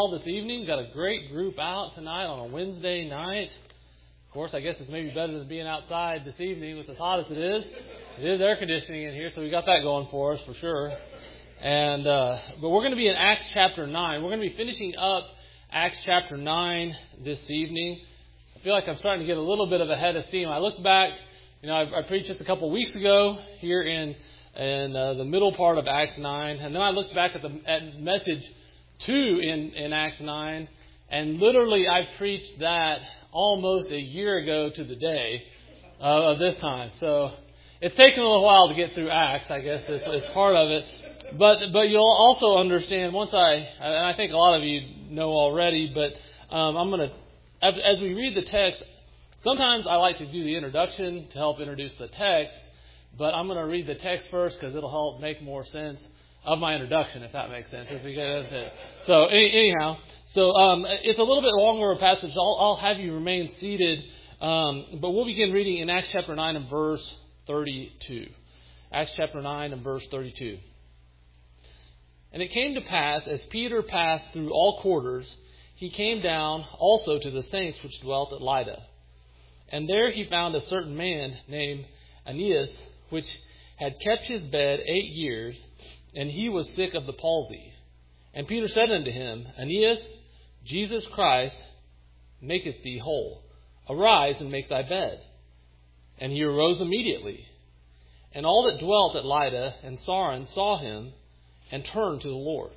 This evening. Got a great group out tonight on a Wednesday night. Of course, I guess it's maybe better than being outside this evening with as hot as it is. It is air conditioning in here, so we got that going for us for sure. And but we're going to be in Acts chapter 9. We're going to be finishing up Acts chapter 9 this evening. I feel like I'm starting to get a little bit of a head of steam. I looked back, I preached just a couple of weeks ago here in the middle part of Acts 9, and then I looked back at message 2 in Acts 9, and literally I preached that almost a year ago to the day of this time. So it's taken a little while to get through Acts, I guess is part of it. But you'll also understand and I think a lot of you know already, but I'm going to, as we read the text, sometimes I like to do the introduction to help introduce the text, but I'm going to read the text first because it'll help make more sense of my introduction, if that makes sense. So anyhow, it's a little bit longer a passage. I'll have you remain seated, but we'll begin reading in Acts chapter 9 and verse 32. Acts chapter 9 and verse 32. And it came to pass, as Peter passed through all quarters, he came down also to the saints which dwelt at Lydda. And there he found a certain man named Aeneas, which had kept his bed 8 years, and he was sick of the palsy. And Peter said unto him, Aeneas, Jesus Christ maketh thee whole. Arise and make thy bed. And he arose immediately. And all that dwelt at Lydda and Saron saw him, and turned to the Lord.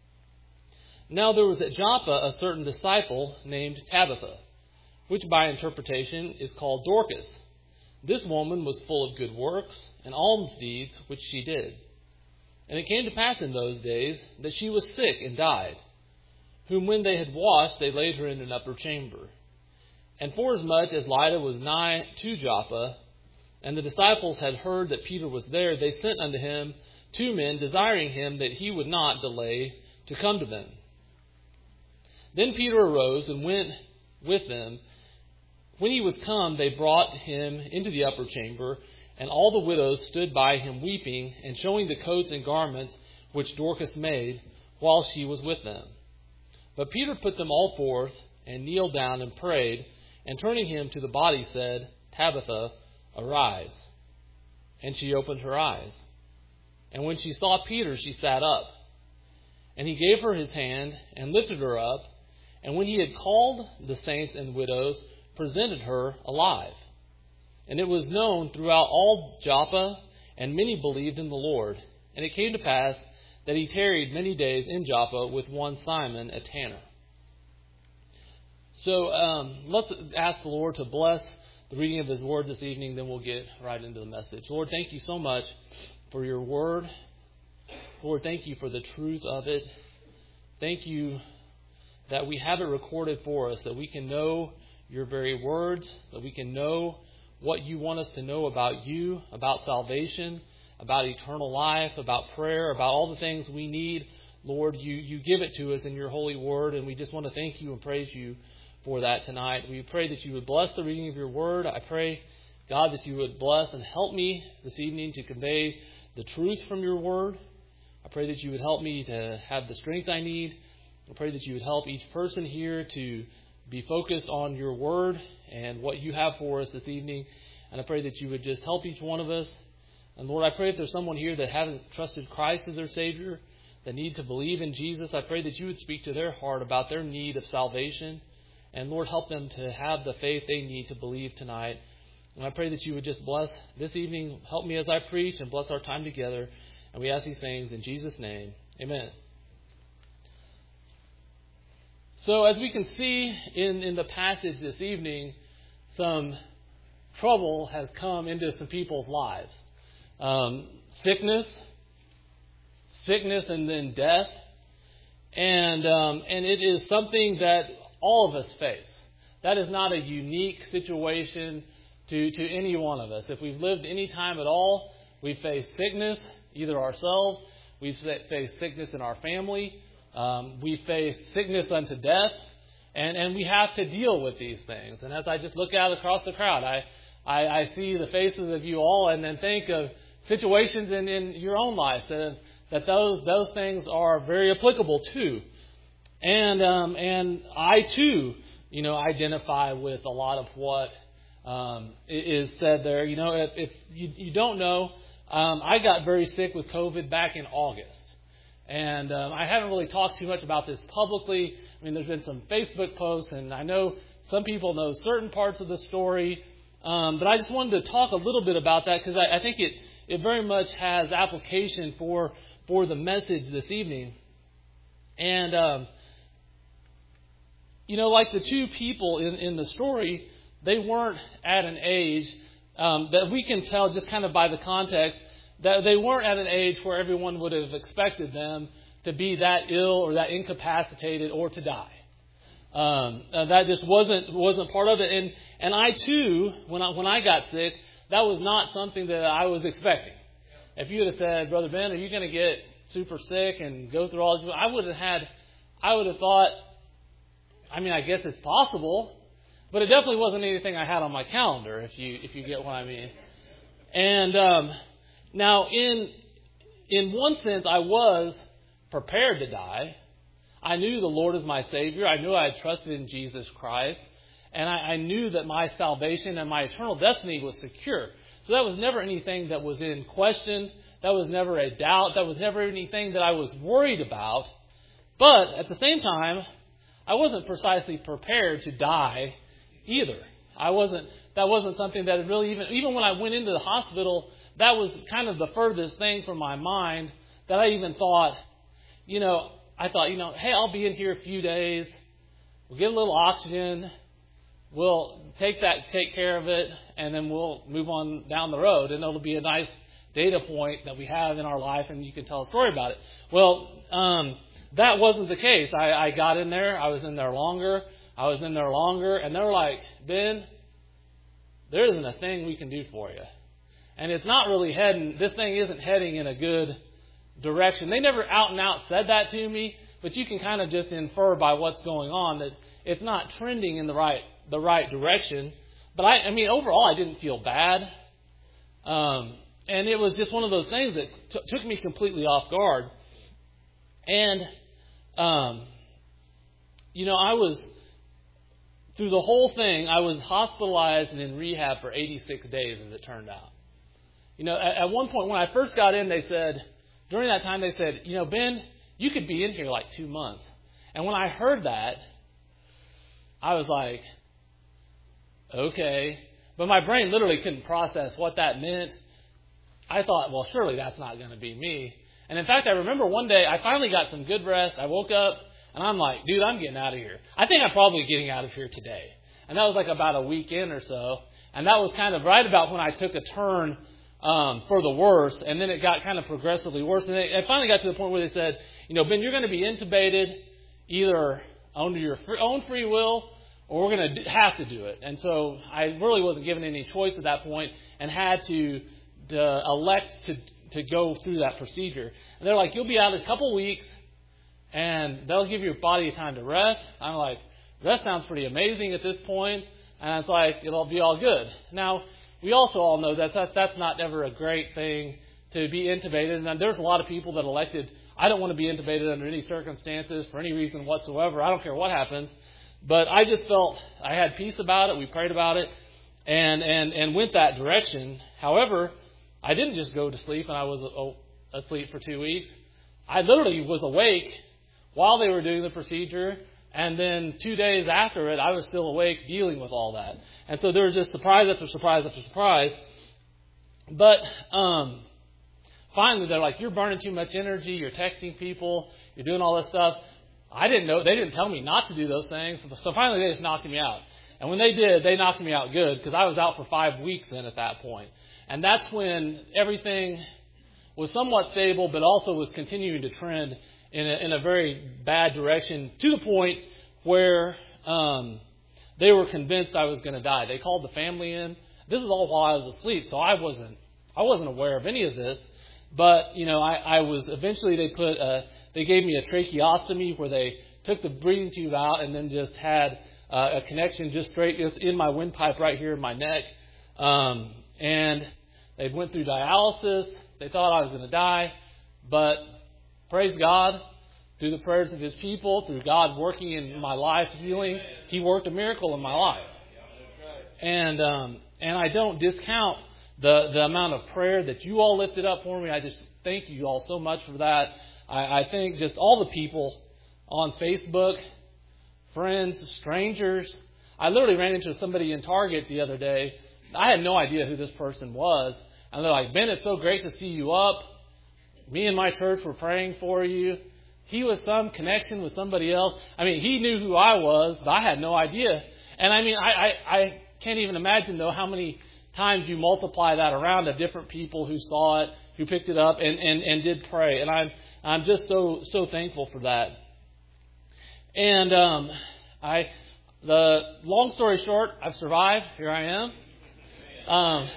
Now there was at Joppa a certain disciple named Tabitha, which by interpretation is called Dorcas. This woman was full of good works and alms deeds which she did. And it came to pass in those days that she was sick and died, whom when they had washed, they laid her in an upper chamber. And forasmuch as Lydda was nigh to Joppa, and the disciples had heard that Peter was there, they sent unto him 2 men, desiring him that he would not delay to come to them. Then Peter arose and went with them. When he was come, they brought him into the upper chamber, and all the widows stood by him weeping, and showing the coats and garments which Dorcas made, while she was with them. But Peter put them all forth, and kneeled down and prayed, and turning him to the body said, Tabitha, arise. And she opened her eyes. And when she saw Peter, she sat up. And he gave her his hand, and lifted her up, and when he had called the saints and widows, presented her alive. And it was known throughout all Joppa, and many believed in the Lord. And it came to pass that he tarried many days in Joppa with one Simon, a tanner. So let's ask the Lord to bless the reading of his word this evening, then we'll get right into the message. Lord, thank you so much for your word. Lord, thank you for the truth of it. Thank you that we have it recorded for us, that we can know your very words, that we can know what you want us to know about you, about salvation, about eternal life, about prayer, about all the things we need. Lord, you give it to us in your holy word, and we just want to thank you and praise you for that tonight. We pray that you would bless the reading of your word. I pray, God, that you would bless and help me this evening to convey the truth from your word. I pray that you would help me to have the strength I need. I pray that you would help each person here to be focused on your word and what you have for us this evening. And I pray that you would just help each one of us. And Lord, I pray if there's someone here that hasn't trusted Christ as their Savior, that need to believe in Jesus, I pray that you would speak to their heart about their need of salvation. And Lord, help them to have the faith they need to believe tonight. And I pray that you would just bless this evening. Help me as I preach and bless our time together. And we ask these things in Jesus' name. Amen. So as we can see in the passage this evening, some trouble has come into some people's lives. Sickness and then death. And it is something that all of us face. That is not a unique situation to any one of us. If we've lived any time at all, we've faced sickness, either ourselves, we've faced sickness in our family, we face sickness unto death, and we have to deal with these things. And as I just look out across the crowd, I see the faces of you all, and then think of situations in your own life that those things are very applicable to. And I too, identify with a lot of what is said there. If you don't know, I got very sick with COVID back in August. And I haven't really talked too much about this publicly. I mean, there's been some Facebook posts, and I know some people know certain parts of the story. But I just wanted to talk a little bit about that because I think it very much has application for the message this evening. And, like the two people in the story, they weren't at an age that we can tell just kind of by the context that they weren't at an age where everyone would have expected them to be that ill or that incapacitated or to die. That just wasn't part of it. And I too, when I got sick, that was not something that I was expecting. If you would have said, Brother Ben, are you going to get super sick and go through all this? I would have thought, I guess it's possible, but it definitely wasn't anything I had on my calendar, if you get what I mean. And now, in one sense, I was prepared to die. I knew the Lord is my Savior. I knew I had trusted in Jesus Christ. And I knew that my salvation and my eternal destiny was secure. So that was never anything that was in question. That was never a doubt. That was never anything that I was worried about. But at the same time, I wasn't precisely prepared to die either. That wasn't something that really even when I went into the hospital, that was kind of the furthest thing from my mind that I even thought, hey, I'll be in here a few days. We'll get a little oxygen. We'll take care of it, and then we'll move on down the road, and it'll be a nice data point that we have in our life, and you can tell a story about it. Well, that wasn't the case. I got in there. I was in there longer. And they're like, Ben, there isn't a thing we can do for you. And it's not really this thing isn't heading in a good direction. They never out and out said that to me, but you can kind of just infer by what's going on that it's not trending in the right direction. But overall, I didn't feel bad. And it was just one of those things that took me completely off guard. And, I was, through the whole thing, I was hospitalized and in rehab for 86 days, as it turned out. At one point when I first got in, during that time, they said, Ben, you could be in here like 2 months. And when I heard that, I was like, okay. But my brain literally couldn't process what that meant. I thought, well, surely that's not going to be me. And in fact, I remember one day I finally got some good rest. I woke up and I'm like, dude, I'm getting out of here. I think I'm probably getting out of here today. And that was like about a week in or so. And that was kind of right about when I took a turn for the worst, and then it got kind of progressively worse. And I finally got to the point where they said, Ben, you're going to be intubated either under your own free will, or we're going to have to do it. And so I really wasn't given any choice at that point, and had to elect to go through that procedure. And they're like, you'll be out in a couple weeks, and they'll give your body time to rest. I'm like, that sounds pretty amazing at this point. And it's like, it'll be all good. Now, we also all know that's not ever a great thing to be intubated. And there's a lot of people that elected, I don't want to be intubated under any circumstances for any reason whatsoever. I don't care what happens. But I just felt I had peace about it. We prayed about it and went that direction. However, I didn't just go to sleep and I was asleep for 2 weeks. I literally was awake while they were doing the procedure. And then 2 days after it, I was still awake dealing with all that. And so there was just surprise after surprise after surprise. But finally, they're like, you're burning too much energy. You're texting people. You're doing all this stuff. I didn't know. They didn't tell me not to do those things. So finally, they just knocked me out. And when they did, they knocked me out good because I was out for 5 weeks then at that point. And that's when everything was somewhat stable, but also was continuing to trend in a very bad direction to the point where they were convinced I was going to die. They called the family in. This is all while I was asleep, so I wasn't aware of any of this. But I was eventually they gave me a tracheostomy where they took the breathing tube out and then just had a connection just straight in my windpipe right here in my neck. And they went through dialysis. They thought I was going to die, but praise God, through the prayers of His people, through God working in my life, healing. He worked a miracle in my life. And I don't discount the amount of prayer that you all lifted up for me. I just thank you all so much for that. I think just all the people on Facebook, friends, strangers. I literally ran into somebody in Target the other day. I had no idea who this person was. And they're like, Ben, it's so great to see you up. Me and my church were praying for you. He was some connection with somebody else. I mean, he knew who I was, but I had no idea. And I mean, I can't even imagine, though, how many times you multiply that around of different people who saw it, who picked it up and did pray. And I'm just so thankful for that. And the long story short, I've survived. Here I am.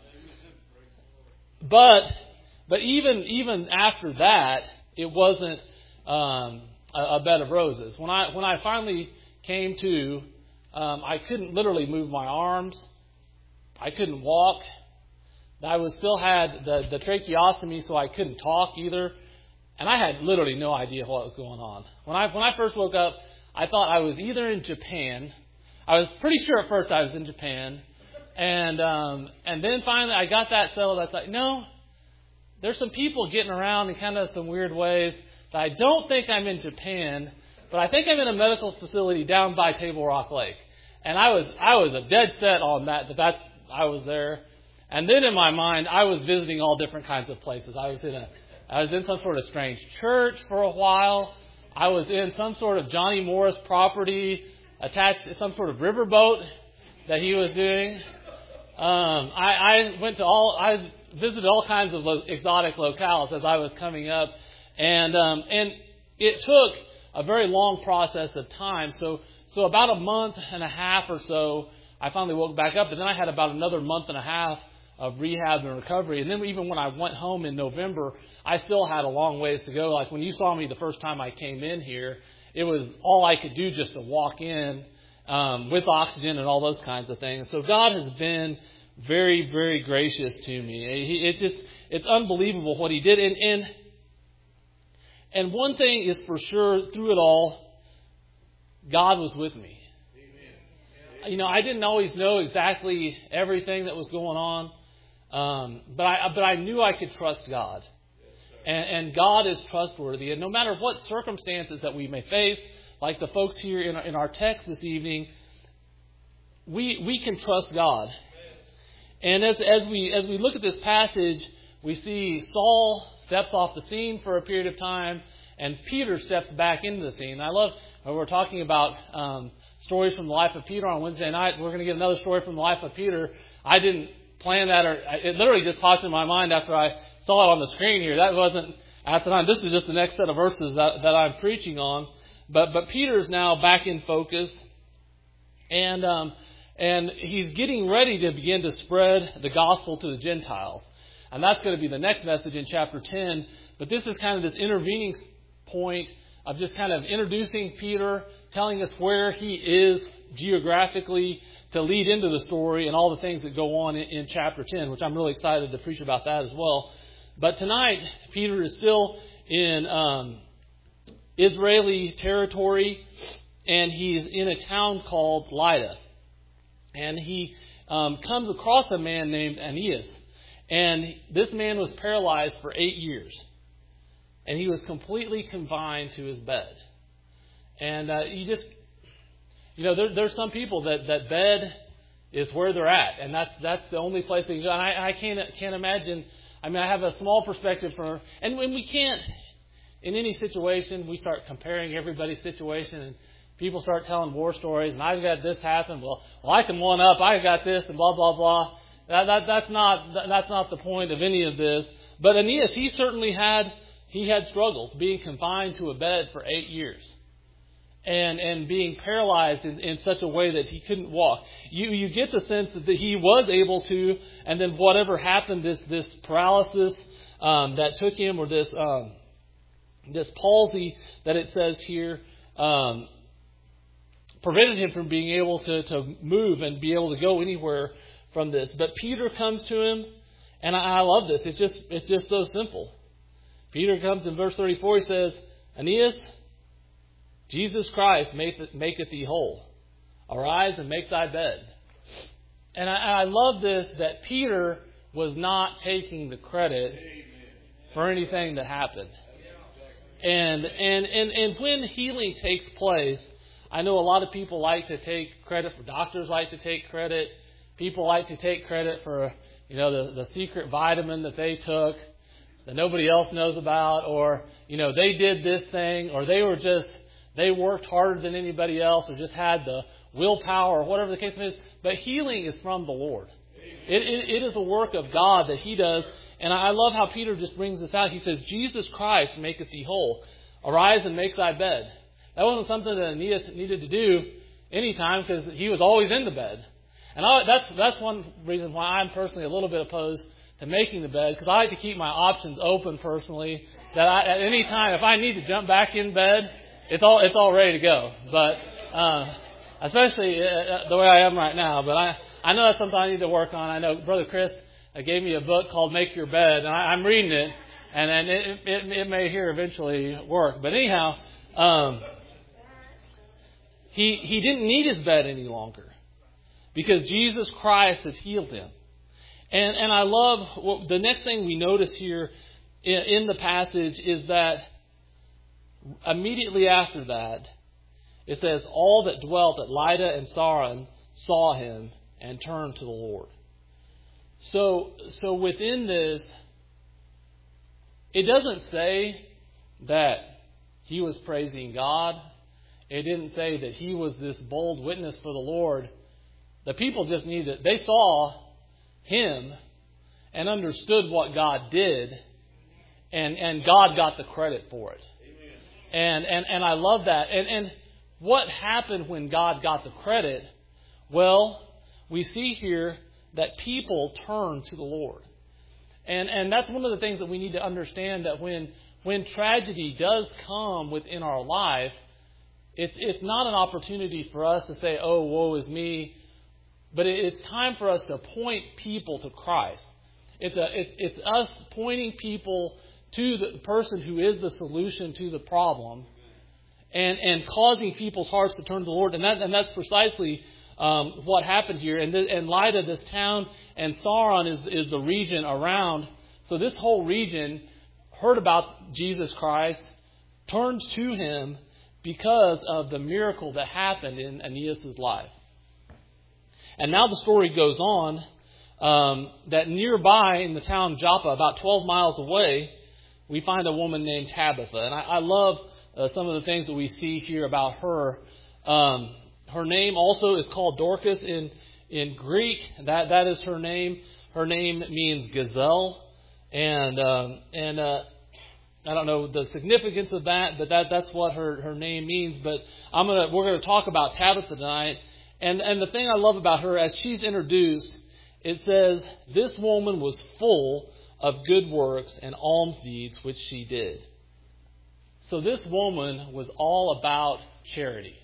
But even after that, it wasn't a bed of roses. When I finally came to, I couldn't literally move my arms. I couldn't walk. I still had the tracheostomy, so I couldn't talk either. And I had literally no idea what was going on. When I first woke up, I thought I was either in Japan. I was pretty sure at first I was in Japan. And then finally I got that settled. I was like, no, there's some people getting around in kind of some weird ways. That I don't think I'm in Japan, but I think I'm in a medical facility down by Table Rock Lake. And I was a dead set on that's I was there. And then in my mind, I was visiting all different kinds of places. I was in some sort of strange church for a while. I was in some sort of Johnny Morris property attached to some sort of riverboat that he was doing. I visited all kinds of exotic locales as I was coming up, and it took a very long process of time. So about a month and a half or so, I finally woke back up, and then I had about another month and a half of rehab and recovery. And then even when I went home in November, I still had a long ways to go. Like when you saw me the first time I came in here, it was all I could do just to walk in with oxygen and all those kinds of things. So God has been very, very gracious to me. It's unbelievable what He did. And one thing is for sure, through it all, God was with me. You know, I didn't always know exactly everything that was going on, but I knew I could trust God. And God is trustworthy. And no matter what circumstances that we may face, like the folks here in our text this evening, we can trust God. And as we look at this passage, we see Saul steps off the scene for a period of time, and Peter steps back into the scene. I love when we're talking about stories from the life of Peter on Wednesday night. We're going to get another story from the life of Peter. I didn't plan that, or it literally just popped in my mind after I saw it on the screen here. That wasn't at the time. This is just the next set of verses that I'm preaching on. But Peter's now back in focus, and he's getting ready to begin to spread the gospel to the Gentiles. And that's going to be the next message in chapter 10. But this is kind of this intervening point of just kind of introducing Peter, telling us where he is geographically to lead into the story and all the things that go on in chapter 10, which I'm really excited to preach about that as well. But tonight, Peter is still in Israeli territory, and he's in a town called Lydda. And he comes across a man named Aeneas. And this man was paralyzed for 8 years. And he was completely confined to his bed. And there's some people that bed is where they're at. And that's the only place they can go. And I can't imagine. I mean, I have a small perspective and when we can't, in any situation, we start comparing everybody's situation, and people start telling war stories, and I've got this happen. Well, I can one up. I got this, and blah blah blah. That's not the point of any of this. But Aeneas, he certainly had struggles being confined to a bed for 8 years, and being paralyzed in such a way that he couldn't walk. You get the sense that he was able to, and then whatever happened, this paralysis that took him, or this palsy that it says here, prevented him from being able to move and be able to go anywhere from this. But Peter comes to him, and I love this. It's just so simple. Peter comes in verse 34. He says, Aeneas, Jesus Christ maketh thee whole. Arise and make thy bed. And I love this, that Peter was not taking the credit for anything that happened. And when healing takes place, I know a lot of people like to take credit for, doctors like to take credit. People like to take credit for, the secret vitamin that they took that nobody else knows about, or, they did this thing, or they worked harder than anybody else, or just had the willpower, or whatever the case is. But healing is from the Lord. It is a work of God that He does. And I love how Peter just brings this out. He says, Jesus Christ maketh thee whole. Arise and make thy bed. That wasn't something that Aeneas needed to do anytime, because he was always in the bed. And that's one reason why I'm personally a little bit opposed to making the bed, because I like to keep my options open personally. That at any time, if I need to jump back in bed, it's all ready to go. But especially the way I am right now. But I know that's something I need to work on. I know Brother Chris gave me a book called Make Your Bed, and I'm reading it, and then it may here eventually work. But anyhow, he didn't need his bed any longer, because Jesus Christ has healed him. And I love the next thing we notice here in the passage is that immediately after that, it says, all that dwelt at Lydda and Saron saw him and turned to the Lord. So within this, it doesn't say that he was praising God. It didn't say that he was this bold witness for the Lord. The people just they saw him and understood what God did, and God got the credit for it. And I love that. And what happened when God got the credit? Well, we see here that people turn to the Lord. And that's one of the things that we need to understand, that when tragedy does come within our life, it's not an opportunity for us to say, oh, woe is me. But it's time for us to point people to Christ. It's us pointing people to the person who is the solution to the problem, and causing people's hearts to turn to the Lord. And that's precisely what happened here. And Lydda, this town, and Saron is the region around. So this whole region heard about Jesus Christ, turned to Him because of the miracle that happened in Aeneas' life. And now the story goes on that nearby in the town Joppa, about 12 miles away, we find a woman named Tabitha. And I love some of the things that we see here about her. Her name also is called Dorcas in Greek. That is her name. Her name means gazelle. And I don't know the significance of that, but that's what her name means. But we're going to talk about Tabitha tonight. And the thing I love about her, as she's introduced, it says, this woman was full of good works and alms deeds which she did. So this woman was all about charity.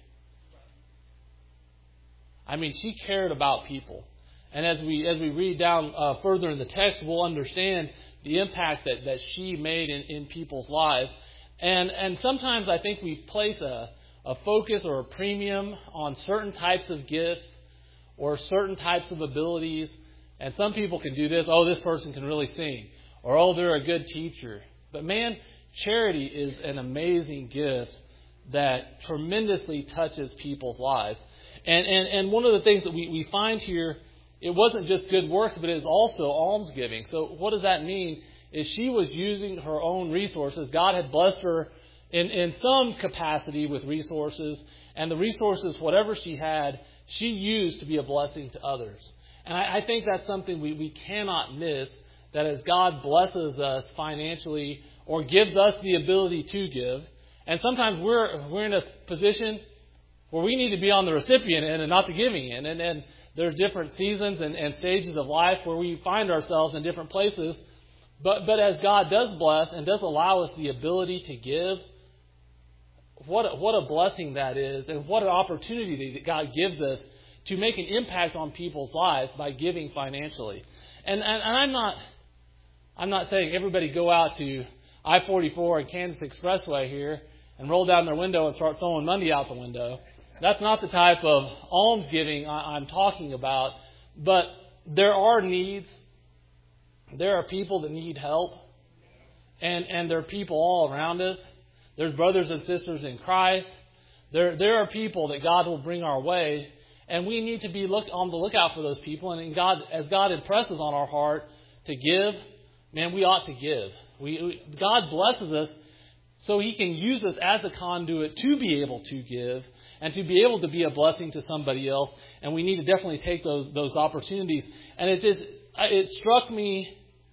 I mean, she cared about people. And as we read down further in the text, we'll understand the impact that she made in people's lives. And sometimes I think we place a focus or a premium on certain types of gifts or certain types of abilities. And some people can do this. Oh, this person can really sing. Or, oh, they're a good teacher. But man, charity is an amazing gift that tremendously touches people's lives. And one of the things that we find here, it wasn't just good works, but it is also almsgiving. So what does that mean? Is she was using her own resources. God had blessed her in some capacity with resources. And the resources, whatever she had, she used to be a blessing to others. And I think that's something we cannot miss, that as God blesses us financially or gives us the ability to give, and sometimes we're in a position where we need to be on the recipient end and not the giving end. And there's different seasons and stages of life where we find ourselves in different places. But as God does bless and does allow us the ability to give, what a blessing that is, and what an opportunity that God gives us to make an impact on people's lives by giving financially. And I'm not saying everybody go out to I-44 and Kansas Expressway here and roll down their window and start throwing money out the window. That's not the type of almsgiving I'm talking about. But there are needs. There are people that need help. And there are people all around us. There's brothers and sisters in Christ. There are people that God will bring our way. And we need to be on the lookout for those people. And as God impresses on our heart to give, man, we ought to give. God blesses us so He can use us as a conduit to be able to give and to be able to be a blessing to somebody else. And we need to definitely take those opportunities. And it struck me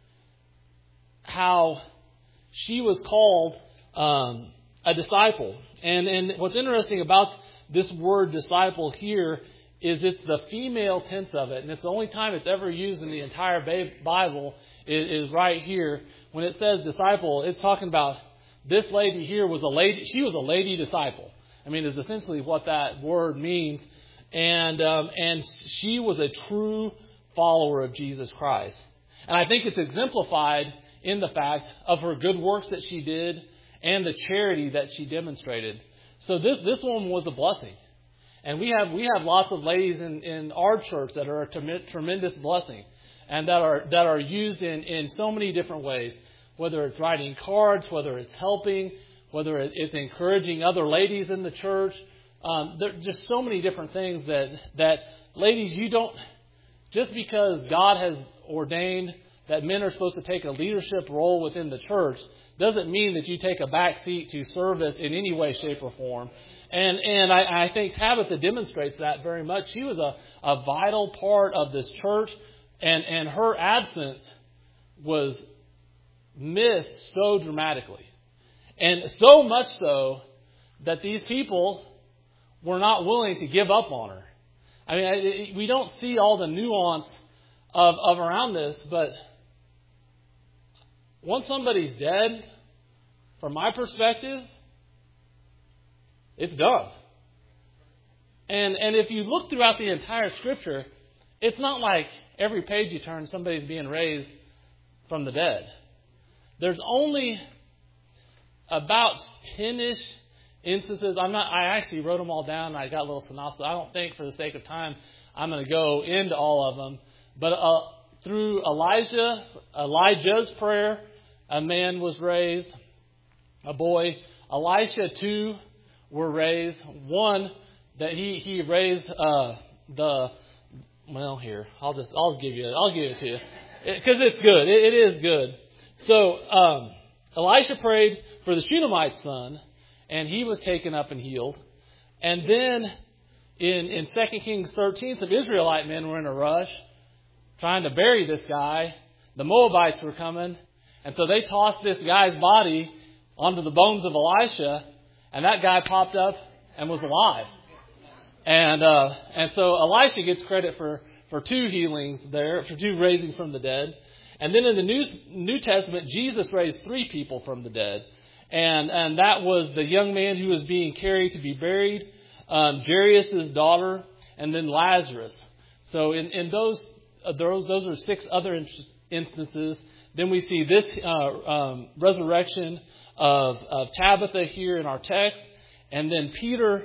how she was called a disciple. And what's interesting about this word disciple here is it's the female tense of it. And it's the only time it's ever used in the entire Bible is right here. When it says disciple, it's talking about this lady here was a lady. She was a lady disciple. I mean, is essentially what that word means. And she was a true follower of Jesus Christ. And I think it's exemplified in the fact of her good works that she did and the charity that she demonstrated. So this woman was a blessing. And we have lots of ladies in our church that are a tremendous blessing and that are used in so many different ways, whether it's writing cards, whether it's helping, whether it's encouraging other ladies in the church. There are just so many different things that ladies, you don't, just because God has ordained that men are supposed to take a leadership role within the church doesn't mean that you take a back seat to service in any way, shape, or form. And I think Tabitha demonstrates that very much. She was a vital part of this church, and her absence was missed so dramatically. And so much so that these people were not willing to give up on her. I mean, we don't see all the nuance of around this, but once somebody's dead, from my perspective, it's done. And if you look throughout the entire Scripture, it's not like every page you turn, somebody's being raised from the dead. There's only about 10-ish instances. I actually wrote them all down, and I got a little synopsis. I don't think, for the sake of time, I'm going to go into all of them. But through Elijah's prayer, a man was raised, a boy. Elisha, 2 were raised. One that he raised here, I'll give it to you because it's good. It is good. So Elisha prayed for the Shunammite's son, and he was taken up and healed. And then in 2 Kings 13, some Israelite men were in a rush trying to bury this guy. The Moabites were coming, and so they tossed this guy's body onto the bones of Elisha, and that guy popped up and was alive. And so Elisha gets credit for 2 healings there, for 2 raisings from the dead. And then in the New Testament, Jesus raised 3 people from the dead. And that was the young man who was being carried to be buried, Jairus' daughter, and then Lazarus. So in those are 6 other instances. Then we see this resurrection of Tabitha here in our text. And then Peter,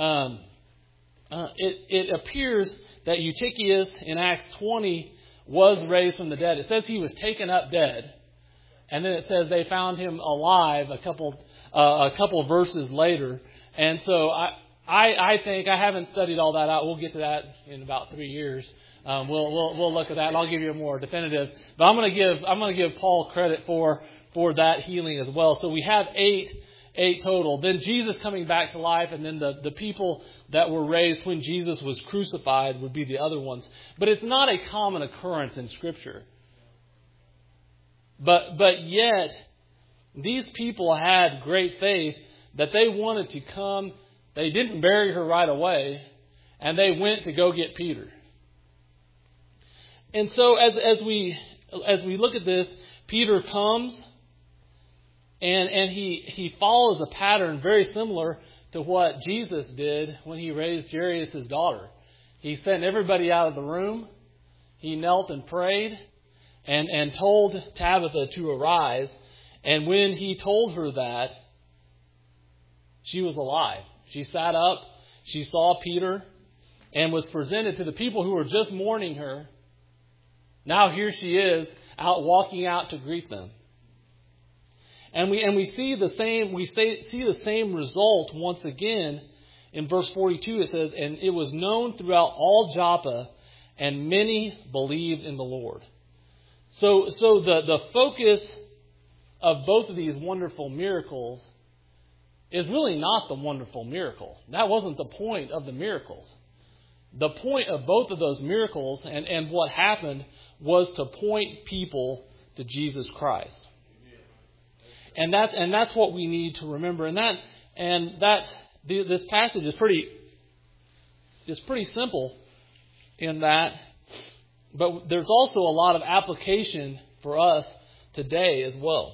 it appears that Eutychius in Acts 20 was raised from the dead. It says he was taken up dead. And then it says they found him alive a couple of verses later. And so I think, I haven't studied all that out. We'll get to that in about 3 years. We'll look at that, and I'll give you a more definitive. But I'm going to give Paul credit for that healing as well. So we have 8 total. Then Jesus coming back to life, and then the people that were raised when Jesus was crucified would be the other ones. But it's not a common occurrence in Scripture. But yet, these people had great faith that they wanted to come. They didn't bury her right away, and they went to go get Peter. And so as we look at this, Peter comes, and he follows a pattern very similar to what Jesus did when he raised Jairus' daughter. He sent everybody out of the room. He knelt and prayed and told Tabitha to arise. And when he told her that, she was alive. She sat up, she saw Peter, and was presented to the people who were just mourning her. Now here she is, out walking out to greet them. And we see the same result once again in verse 42. It says, "And it was known throughout all Joppa, and many believed in the Lord." So the focus of both of these wonderful miracles is really not the wonderful miracle. That wasn't the point of the miracles. The point of both of those miracles and what happened was to point people to Jesus Christ. And that's what we need to remember. This passage is pretty simple in that, but there's also a lot of application for us today as well.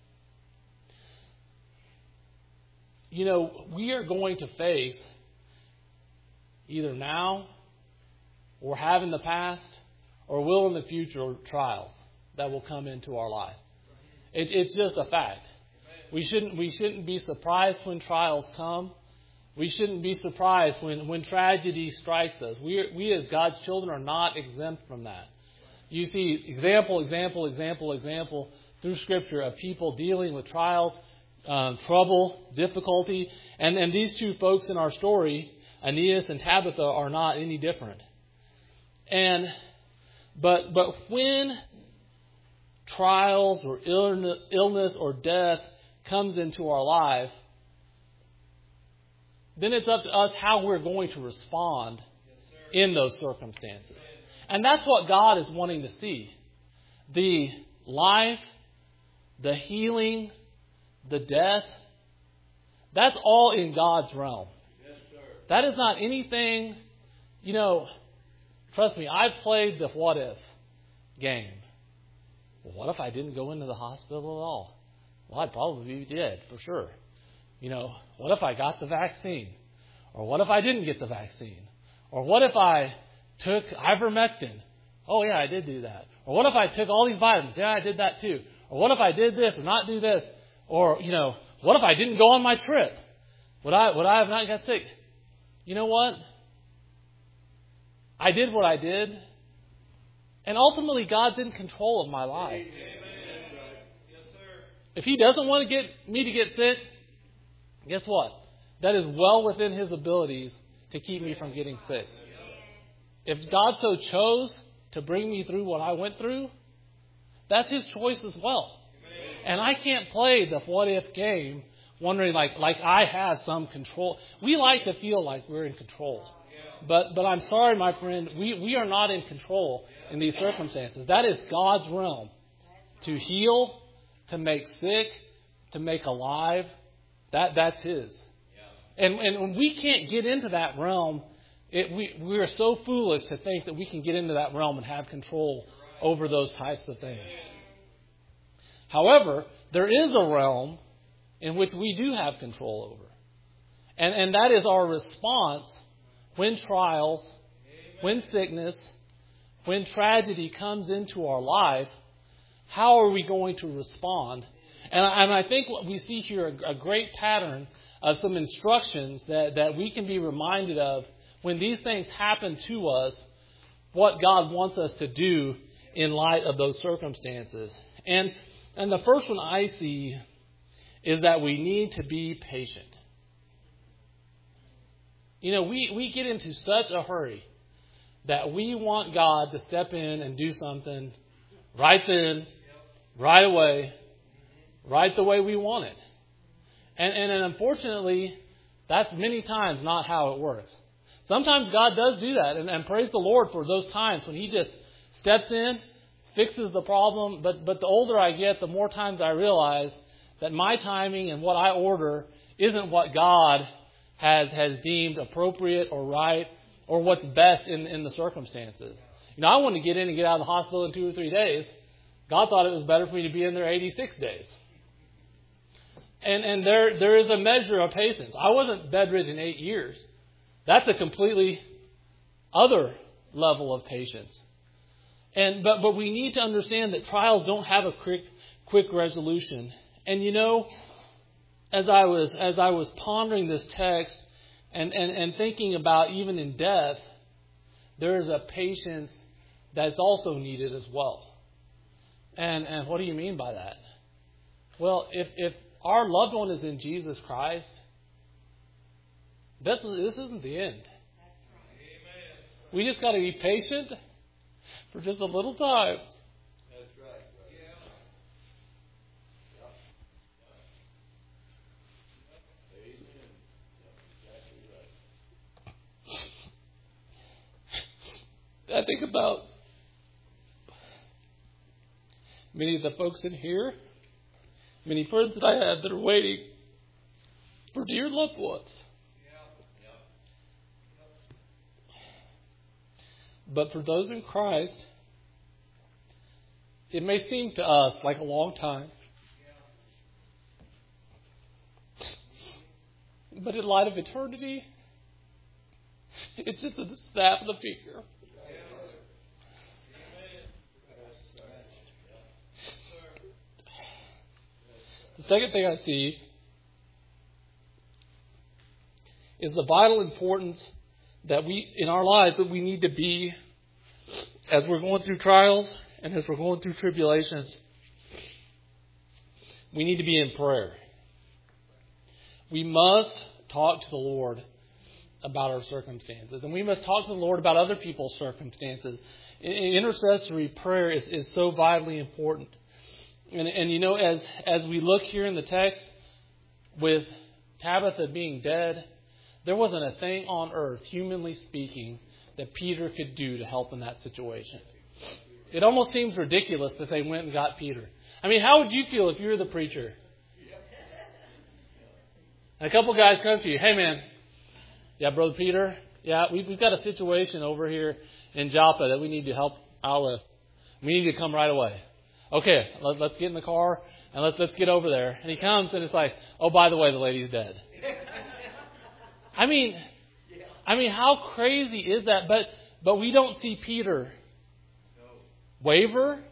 You know, we are going to face either now or have in the past or will in the future trials that will come into our life. It's just a fact. We shouldn't be surprised when trials come. We shouldn't be surprised when tragedy strikes us. We as God's children are not exempt from that. You see example through Scripture of people dealing with trials, trouble, difficulty. And these two folks in our story, Aeneas and Tabitha, are not any different. But when trials or illness or death comes into our life, then it's up to us how we're going to respond in those circumstances. And that's what God is wanting to see. The life, the healing, the death, that's all in God's realm. That is not anything, trust me, I've played the what if game. Well, what if I didn't go into the hospital at all? Well, I'd probably be dead for sure. What if I got the vaccine? Or what if I didn't get the vaccine? Or what if I took ivermectin? Oh, yeah, I did do that. Or what if I took all these vitamins? Yeah, I did that too. Or what if I did this or not do this? Or, what if I didn't go on my trip? Would I have not got sick? You know what? I did what I did. And ultimately, God's in control of my life. If He doesn't want me to get sick, guess what? That is well within His abilities to keep me from getting sick. If God so chose to bring me through what I went through, that's His choice as well. And I can't play the what if game wondering like I have some control. We like to feel like we're in control. But I'm sorry, my friend, we are not in control in these circumstances. That is God's realm. To heal, to make sick, to make alive, that's His. And when we can't get into that realm, we are so foolish to think that we can get into that realm and have control over those types of things. However, there is a realm in which we do have control over. And that is our response when trials, when sickness, when tragedy comes into our life. How are we going to respond? And I think what we see here, a great pattern of some instructions that we can be reminded of when these things happen to us, what God wants us to do in light of those circumstances. And the first one I see is that we need to be patient. We get into such a hurry that we want God to step in and do something right then, right away, right the way we want it. And unfortunately, that's many times not how it works. Sometimes God does do that, and praise the Lord for those times when He just steps in, fixes the problem. But the older I get, the more times I realize that my timing and what I order isn't what God has deemed appropriate or right or what's best in the circumstances. I wanted to get in and get out of the hospital in 2 or 3 days. God thought it was better for me to be in there 86 days. And there is a measure of patience. I wasn't bedridden 8 years. That's a completely other level of patience. But we need to understand that trials don't have a quick resolution. And as I was pondering this text and thinking about even in death, there is a patience that's also needed as well. And what do you mean by that? Well, if our loved one is in Jesus Christ, this isn't the end. We just got to be patient for just a little time. That's right. I think about many of the folks in here, many friends that I have that are waiting for dear loved ones. But for those in Christ, it may seem to us like a long time. But in light of eternity, it's just a snap of the finger. The second thing I see is the vital importance that we, in our lives, that we need to be, as we're going through trials and as we're going through tribulations, we need to be in prayer. We must talk to the Lord about our circumstances. And we must talk to the Lord about other people's circumstances. Intercessory prayer is so vitally important. And you know, as we look here in the text, with Tabitha being dead, there wasn't a thing on earth, humanly speaking, that Peter could do to help in that situation. It almost seems ridiculous that they went and got Peter. I mean, how would you feel if you were the preacher? And a couple guys come to you, hey man, yeah, Brother Peter, yeah, we've got a situation over here in Joppa that we need to help out with. We need to come right away. Okay, let's get in the car and let's get over there. And he comes and it's like, oh, by the way, the lady's dead. I mean, how crazy is that? But we don't see Peter waver.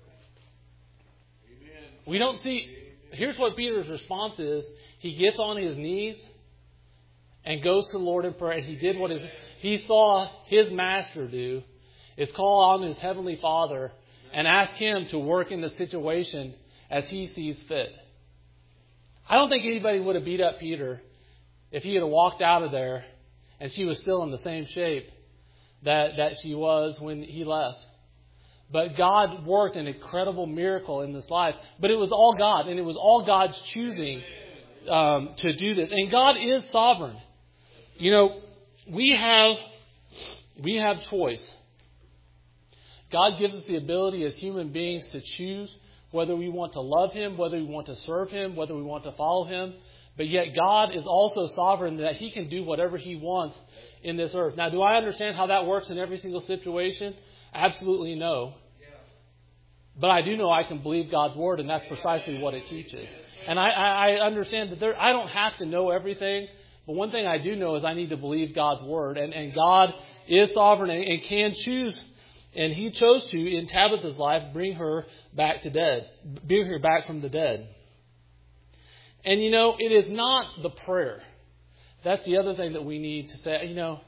We don't see. Here's what Peter's response is. He gets on his knees and goes to the Lord in prayer. And he did what he saw his master do, is call on his heavenly Father and ask him to work in the situation as he sees fit. I don't think anybody would have beat up Peter if he had walked out of there and she was still in the same shape that she was when he left. But God worked an incredible miracle in this life. But it was all God, and it was all God's choosing to do this. And God is sovereign. You know, we have choice. God gives us the ability as human beings to choose whether we want to love Him, whether we want to serve Him, whether we want to follow Him. But yet God is also sovereign, that He can do whatever He wants in this earth. Now, do I understand how that works in every single situation? Absolutely no. But I do know I can believe God's Word, and that's precisely what it teaches. And I understand that I don't have to know everything, but one thing I do know is I need to believe God's Word. And God is sovereign and can choose, and He chose to, in Tabitha's life, bring her back from the dead. And you know, it is not the prayer. That's the other thing that we need to say. You know,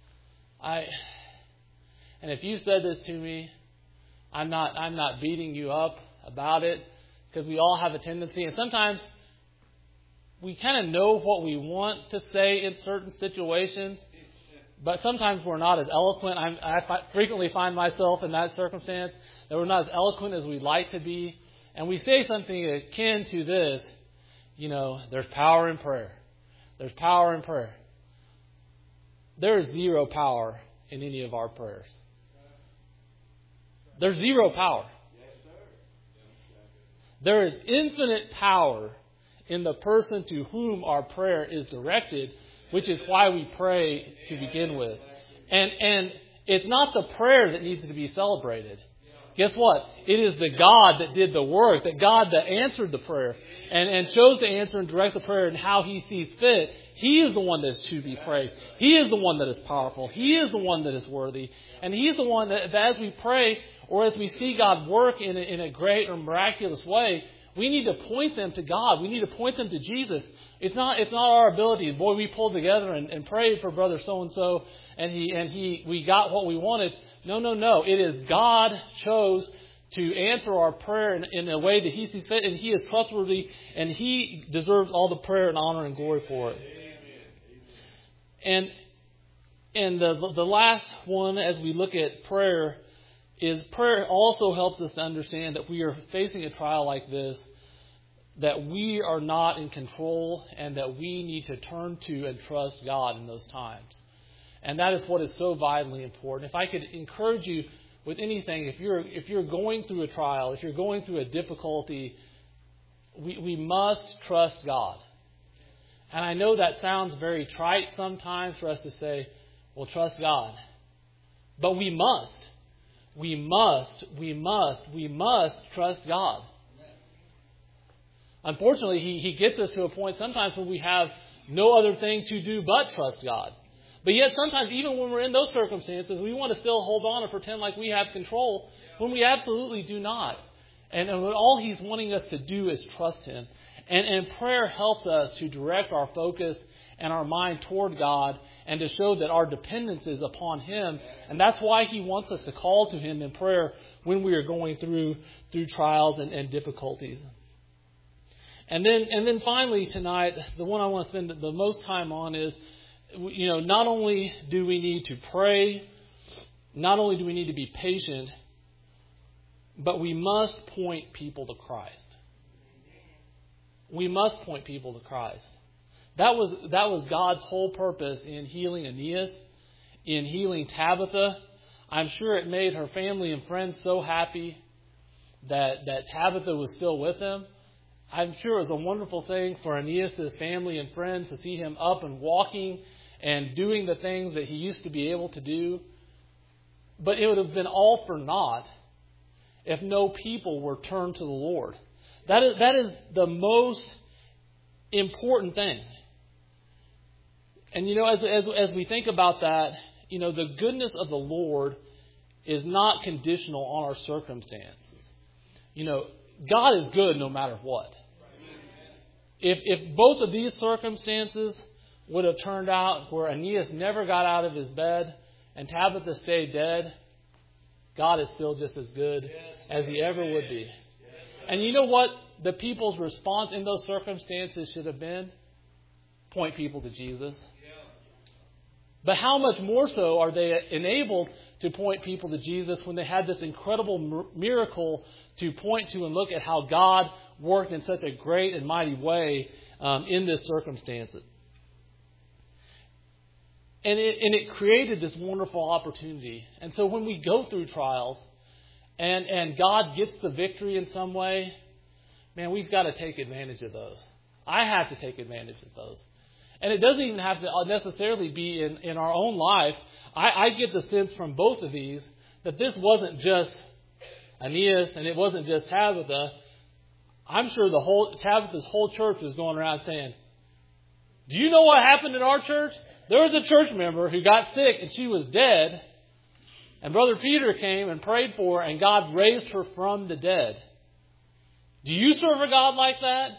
and if you said this to me, I'm not beating you up about it, because we all have a tendency, and sometimes we kind of know what we want to say in certain situations, but sometimes we're not as eloquent. I frequently find myself in that circumstance, that we're not as eloquent as we'd like to be, and we say something akin to this, you know, there's power in prayer. There's power in prayer. There is zero power in any of our prayers. There's zero power. There is infinite power in the person to whom our prayer is directed, which is why we pray to begin with. And it's not the prayer that needs to be celebrated. Guess what? It is the God that did the work, that God that answered the prayer and chose to answer and direct the prayer and how He sees fit. He is the one that is to be praised. He is the one that is powerful. He is the one that is worthy. And He's the one that as we pray or as we see God work in a great or miraculous way, We need to point them to God. We need to point them to Jesus. It's not our ability. Boy, we pulled together and prayed for brother so-and-so and we got what we wanted. No. It is God chose to answer our prayer in a way that He sees fit, and He is trustworthy, and He deserves all the prayer and honor and glory for it. And the last one, as we look at prayer, is prayer also helps us to understand that we are facing a trial like this, that we are not in control, and that we need to turn to and trust God in those times. And that is what is so vitally important. If I could encourage you with anything, if you're going through a trial, if you're going through a difficulty, we must trust God. And I know that sounds very trite sometimes for us to say, well, trust God. But we must. We must trust God. Unfortunately, He gets us to a point sometimes when we have no other thing to do but trust God. But yet sometimes, even when we're in those circumstances, we want to still hold on and pretend like we have control when we absolutely do not. And when all He's wanting us to do is trust Him. And prayer helps us to direct our focus and our mind toward God and to show that our dependence is upon Him. And that's why He wants us to call to Him in prayer when we are going through trials and difficulties. And then finally tonight, the one I want to spend the most time on is, not only do we need to pray, not only do we need to be patient, but we must point people to Christ. We must point people to Christ. That was God's whole purpose in healing Aeneas, in healing Tabitha. I'm sure it made her family and friends so happy that Tabitha was still with them. I'm sure it was a wonderful thing for Aeneas' family and friends to see him up and walking and doing the things that he used to be able to do. But it would have been all for naught if no people were turned to the Lord. That is the most important thing. And as we think about that, the goodness of the Lord is not conditional on our circumstances. God is good no matter what. If both of these circumstances would have turned out where Aeneas never got out of his bed and Tabitha stayed dead, God is still just as good as He ever would be. And you know what the people's response in those circumstances should have been? Point people to Jesus. But how much more so are they enabled to point people to Jesus when they had this incredible miracle to point to and look at how God worked in such a great and mighty way in this circumstance. And it created this wonderful opportunity. And so when we go through trials and God gets the victory in some way, man, we've got to take advantage of those. I have to take advantage of those. And it doesn't even have to necessarily be in our own life. I get the sense from both of these that this wasn't just Aeneas and it wasn't just Tabitha. I'm sure Tabitha's whole church was going around saying, do you know what happened in our church? There was a church member who got sick and she was dead. And Brother Peter came and prayed for her and God raised her from the dead. Do you serve a God like that?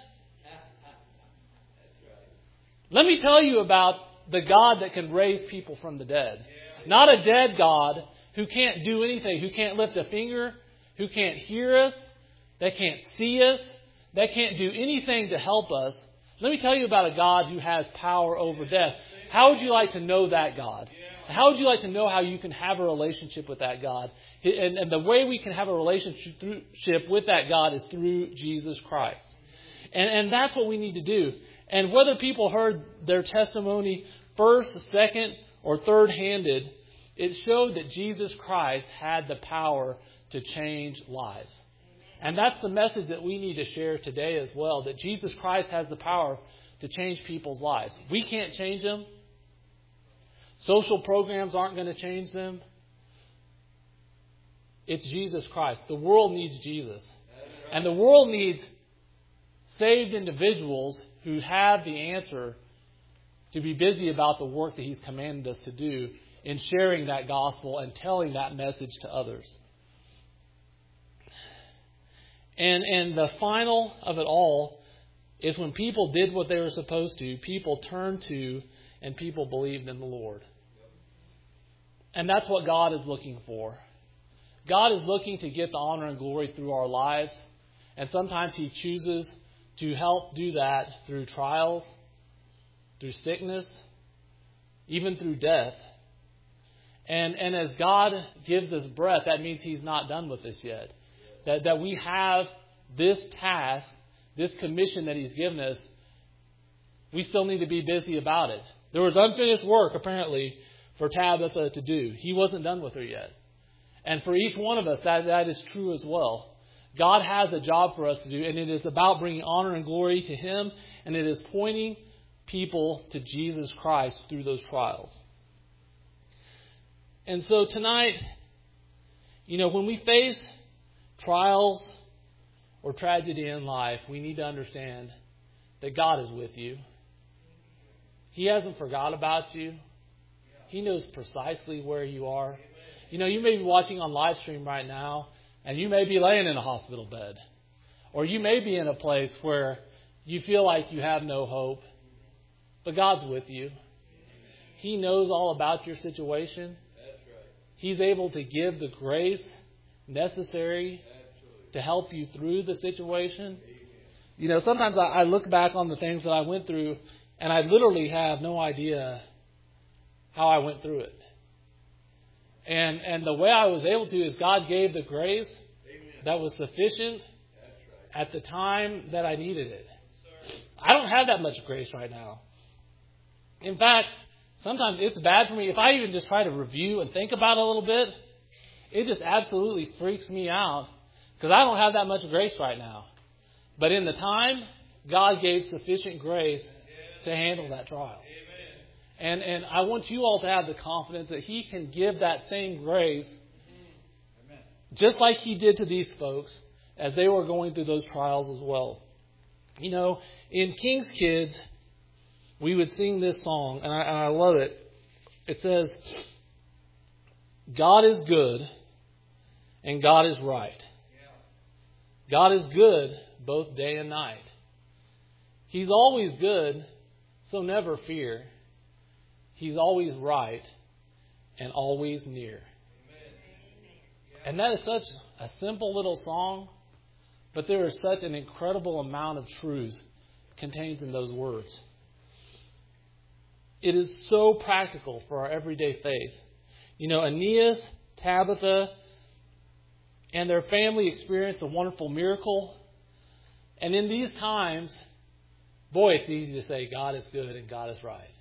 Let me tell you about the God that can raise people from the dead. Not a dead God who can't do anything, who can't lift a finger, who can't hear us, that can't see us, that can't do anything to help us. Let me tell you about a God who has power over death. How would you like to know that God? How would you like to know how you can have a relationship with that God? And the way we can have a relationship with that God is through Jesus Christ. And that's what we need to do. And whether people heard their testimony first, second, or third-handed, it showed that Jesus Christ had the power to change lives. And that's the message that we need to share today as well, that Jesus Christ has the power to change people's lives. We can't change them. Social programs aren't going to change them. It's Jesus Christ. The world needs Jesus. And the world needs saved individuals who have the answer to be busy about the work that He's commanded us to do in sharing that gospel and telling that message to others. And the final of it all is when people did what they were supposed to, people turned to and people believed in the Lord. And that's what God is looking for. God is looking to get the honor and glory through our lives. And sometimes He chooses to help do that through trials, through sickness, even through death. And as God gives us breath, that means He's not done with us yet. That we have this task, this commission that He's given us, we still need to be busy about it. There was unfinished work, apparently, for Tabitha to do. He wasn't done with her yet. And for each one of us, that is true as well. God has a job for us to do, and it is about bringing honor and glory to Him, and it is pointing people to Jesus Christ through those trials. And so tonight, when we face trials or tragedy in life, we need to understand that God is with you. He hasn't forgot about you. He knows precisely where you are. You may be watching on live stream right now, and you may be laying in a hospital bed. Or you may be in a place where you feel like you have no hope. But God's with you. He knows all about your situation. He's able to give the grace necessary to help you through the situation. Sometimes I look back on the things that I went through, and I literally have no idea how I went through it. And the way I was able to is God gave the grace that was sufficient at the time that I needed it. I don't have that much grace right now. In fact, sometimes it's bad for me. If I even just try to review and think about it a little bit, it just absolutely freaks me out because I don't have that much grace right now. But in the time, God gave sufficient grace to handle that trial. And I want you all to have the confidence that He can give that same grace just like He did to these folks as they were going through those trials as well. In King's Kids, we would sing this song, and I love it. It says, God is good and God is right. God is good both day and night. He's always good, so never fear. He's always right and always near. And that is such a simple little song, but there is such an incredible amount of truth contained in those words. It is so practical for our everyday faith. Aeneas, Tabitha, and their family experienced a wonderful miracle. And in these times, boy, it's easy to say God is good and God is right.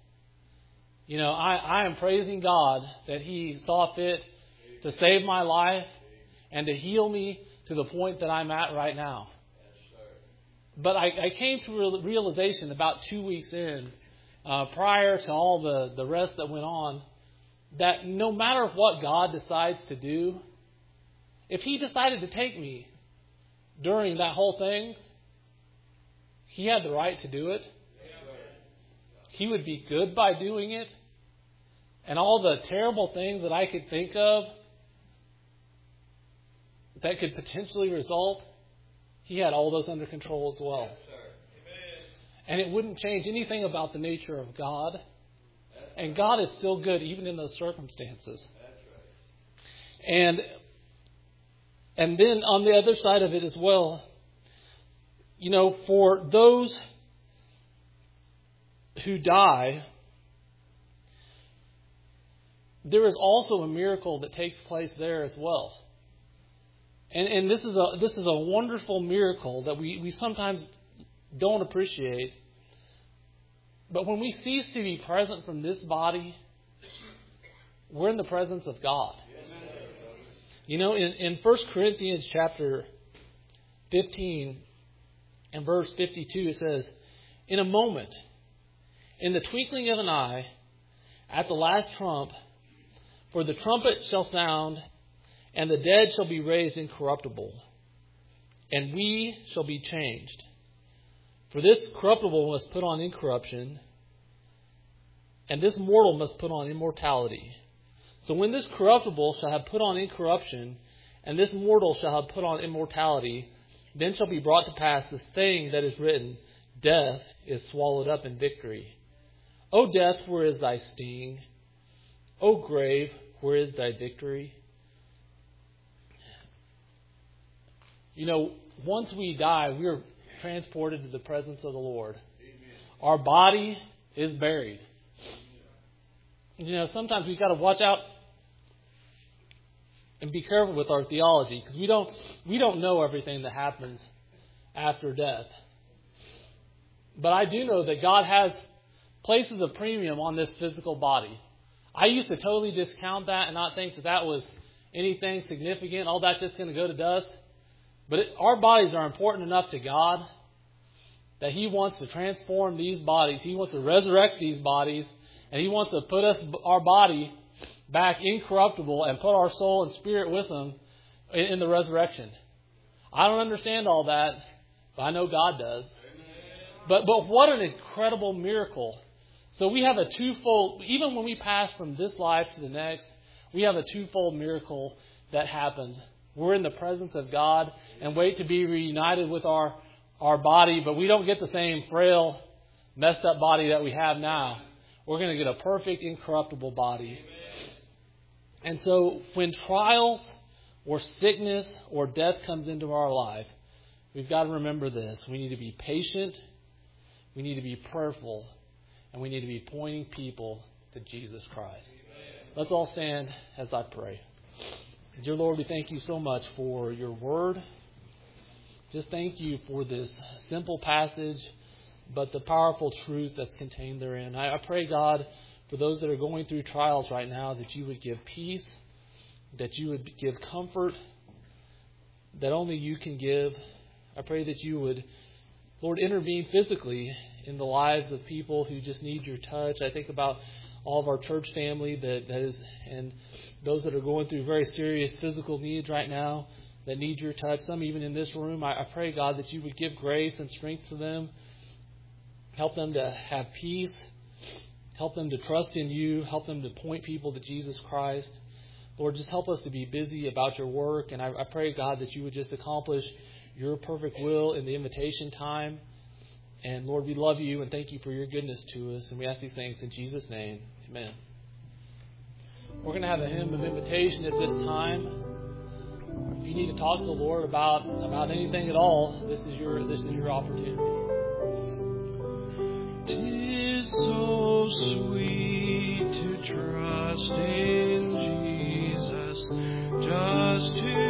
I am praising God that He saw fit to save my life and to heal me to the point that I'm at right now. But I came to realization about 2 weeks in, prior to all the rest that went on, that no matter what God decides to do, if He decided to take me during that whole thing, He had the right to do it. He would be good by doing it. And all the terrible things that I could think of that could potentially result, He had all those under control as well. And it wouldn't change anything about the nature of God. And God is still good even in those circumstances. And then on the other side of it as well, for those who die, there is also a miracle that takes place there as well. And this is a wonderful miracle that we sometimes don't appreciate. But when we cease to be present from this body, we're in the presence of God. In 1 Corinthians chapter 15 and verse 52, it says, in a moment, in the twinkling of an eye, at the last trump, for the trumpet shall sound, and the dead shall be raised incorruptible, and we shall be changed. For this corruptible must put on incorruption, and this mortal must put on immortality. So when this corruptible shall have put on incorruption, and this mortal shall have put on immortality, then shall be brought to pass the saying that is written, death is swallowed up in victory. O death, where is thy sting? O grave, where is thy victory? You know, once we die, we are transported to the presence of the Lord. Amen. Our body is buried. You know, sometimes we've got to watch out and be careful with our theology, because we don't know everything that happens after death. But I do know that God places a premium on this physical body. I used to totally discount that and not think that was anything significant. All that's just going to go to dust. But our bodies are important enough to God that He wants to transform these bodies. He wants to resurrect these bodies, and He wants to put our body back incorruptible and put our soul and spirit with Him in the resurrection. I don't understand all that, but I know God does. But what an incredible miracle. So we have a twofold, even when we pass from this life to the next, we have a twofold miracle that happens. We're in the presence of God and wait to be reunited with our body, but we don't get the same frail, messed up body that we have now. We're going to get a perfect, incorruptible body. And so when trials or sickness or death comes into our life, we've got to remember this. We need to be patient, we need to be prayerful, and we need to be pointing people to Jesus Christ. Let's all stand as I pray. Dear Lord, we thank you so much for your word. Just thank you for this simple passage, but the powerful truth that's contained therein. I pray, God, for those that are going through trials right now, that you would give peace, that you would give comfort that only you can give. I pray that you would, Lord, intervene physically in the lives of people who just need your touch. I think about all of our church family that is, and those that are going through very serious physical needs right now that need your touch. Some even in this room. I pray, God, that you would give grace and strength to them. Help them to have peace. Help them to trust in you. Help them to point people to Jesus Christ. Lord, just help us to be busy about your work. And I pray, God, that you would just accomplish your perfect will in the invitation time. And Lord, we love you and thank you for your goodness to us. And we ask these things in Jesus' name. Amen. We're going to have a hymn of invitation at this time. If you need to talk to the Lord about anything at all, this is your opportunity. 'Tis so sweet to trust in Jesus, just to